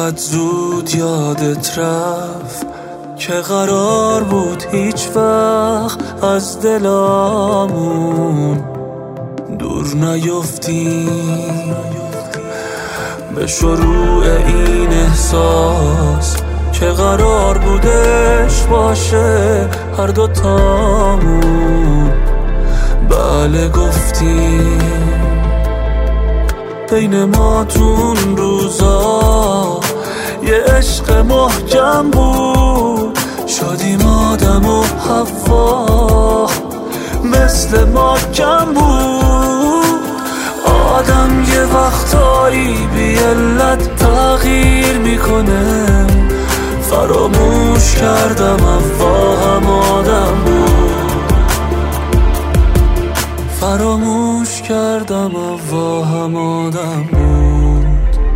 چقدر زود یادت رفت که قرار بود هیچ وقت از دلامون دور نیفتیم. به شروع این احساس که قرار بودش باشه هر دوتامون بله گفتیم. بین ما تون روزا یه عشق محکم بود، شدیم آدم و حوا مثل ما کم بود. آدم یه وقتایی بی علت تغییر میکنه، فراموش کردم اوا هم آدم بود، فراموش کردم اوا هم آدم بود.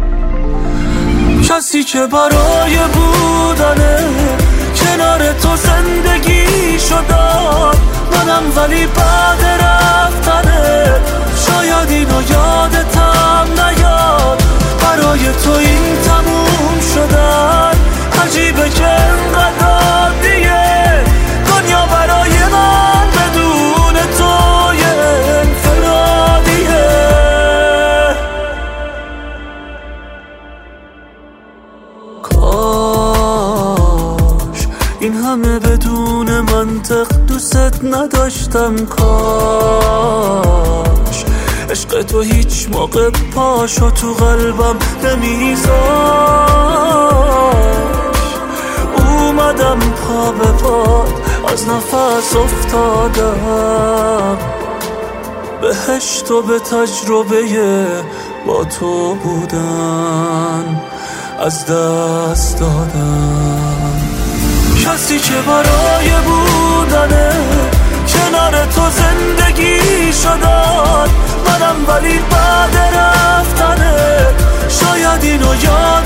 کسی که برای بودنه کنار تو زندگی شدم منم، ولی بعد رفتنه شاید اینو یادتم نیاد. برای تو این تموم شدن عجیبه که انقدر دیگه دنیا برای من بدون تو یه انفرادیه. کاش این همه بدون منطق دوست نداشتم، کاش عشق تو هیچ موقع پاشو تو قلبم نمیذاش. اومدم پا به پا از نفس افتادم، بهشت و به تجربه با تو بودن از دست دادم. کسی که برای بودنه کنار تو زندگی شدن منم، ولی بعد رفتنه شاید اینو یاد